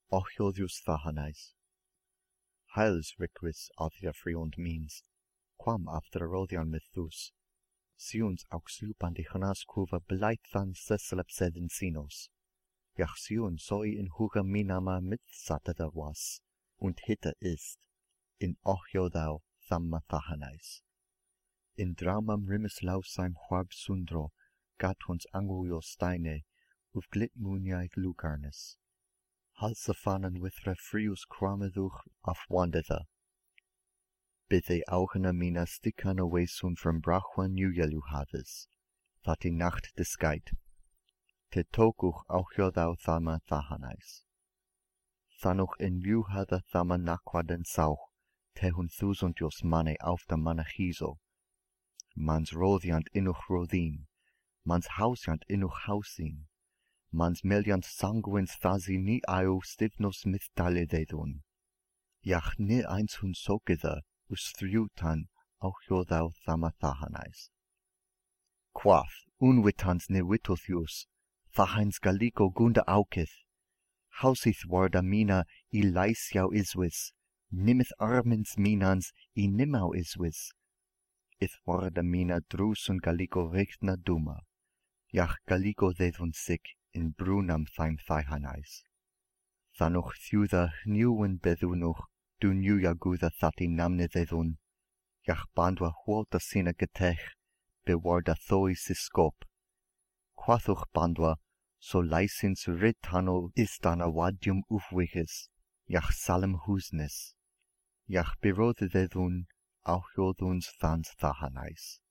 Ochildius thahanais. Heils requis althea friond means, quam after rodian mythus, siuns auxupan de hanas cuva beleithan seselepsed in sinos, jach siun soi in huga minama mitsatata was, und hitte ist, in ochildau thamma thahanais. In dramam rimis lausaim huab sundro, gatons anguio steine, uf glitmuniae lucarnes. Halsafanen withra frius quamaduch af wandetha. Bithe auchena mina stikana wesun from brachwa nujelu havis, thati nacht deskait. Te tokuch auchiodau thama thahanais. Thanoch in juhada thama nakwaden sauch, te hun thusuntios mane auf da manachiso. Mans rodiant inuch rodin, mans hausiant inuch hausin, mans meliant sanguins thasi ni au stivnos mithdalidedun. Jach ne eins hun sokitha, us thriutan auchiodau thama thahanais. Quath, unwitans ne witothius, thahans gallico gunda aucith, hausith warda mina I laisiau iswis, nimith armins minans I nimau iswis, ith warda mina drusun gallico richtna duma, jach gallico thedun sic in brunam thaim thahanais. Thanoch thiuda hniuwen bethunuch, du nuja gudha thati namne thedun, jach bandwa huolta sina getech, bewarda thoi siskop. Quathuch bandwa, so laisins ritano istana vadium ufwichis, jach salem husnis, jach birothe thedun, auchioduns thans thahanais.